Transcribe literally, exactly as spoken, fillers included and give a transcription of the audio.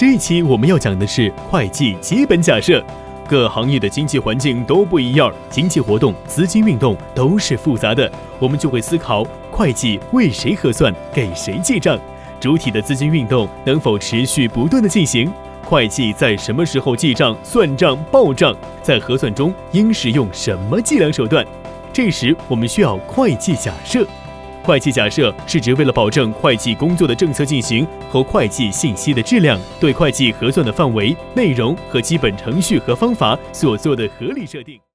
这一期我们要讲的是会计基本假设。各行业的经济环境都不一样，经济活动、资金运动都是复杂的，我们就会思考会计为谁核算，给谁记账，主体的资金运动能否持续不断的进行，会计在什么时候记账、算账、报账，在核算中应使用什么计量手段。这时我们需要会计假设。会计假设是指为了保证会计工作的政策进行和会计信息的质量，对会计核算的范围、内容和基本程序和方法所做的合理设定。